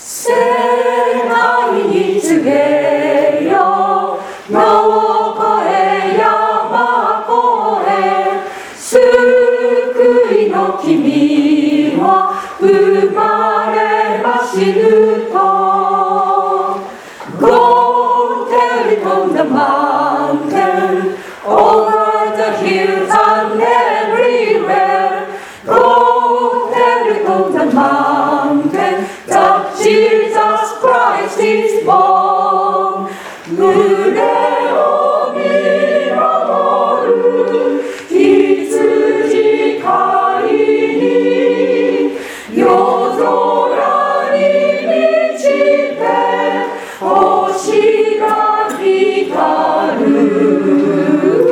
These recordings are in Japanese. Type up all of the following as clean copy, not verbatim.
世界に告げよ、野を越え山越え、救いの君は生まれは死ぬと。Go tell it on the mountain, over the hills and everywhere. Go tell it on the mountain that Jesus Christ is born. 群れを見守る羊飼いに、夜空に満ちて星が光る。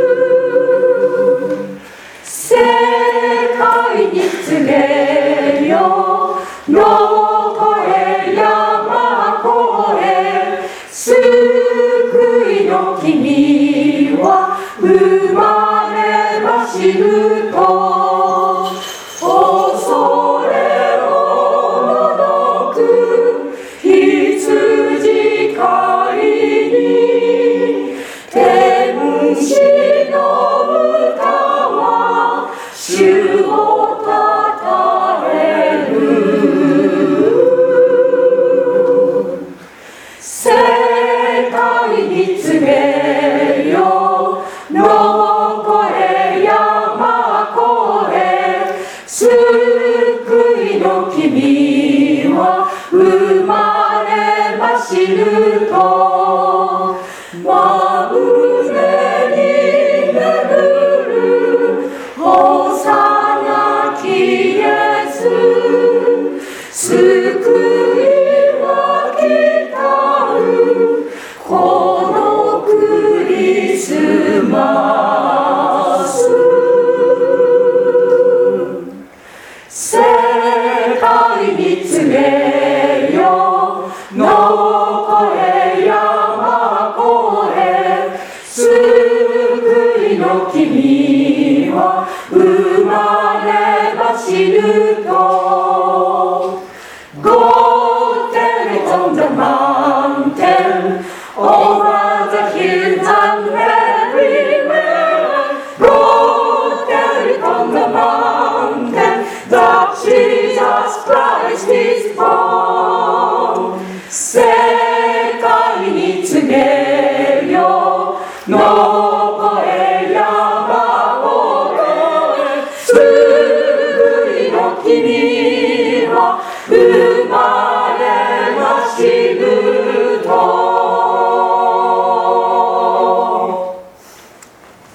世界に告げよ、野を越え山越え、救いの君は生まれは死ぬと。恐れおののく羊飼いに、天使の歌は主をたたえる。世界に告げよ、野を越え山越え、救いの君は生まれは死ぬと。真胸に眠る幼きイエス、救いは来たる、このクリスマス。世界に告げよ、野を越え山越え、救いの君は生まれは死ぬと。Go tell it on the mountain, over the hills and everywhere. Go tell it on the mountain that Jesus Christ is born. 世界に告げよ、野を越え山を越え、救いの君は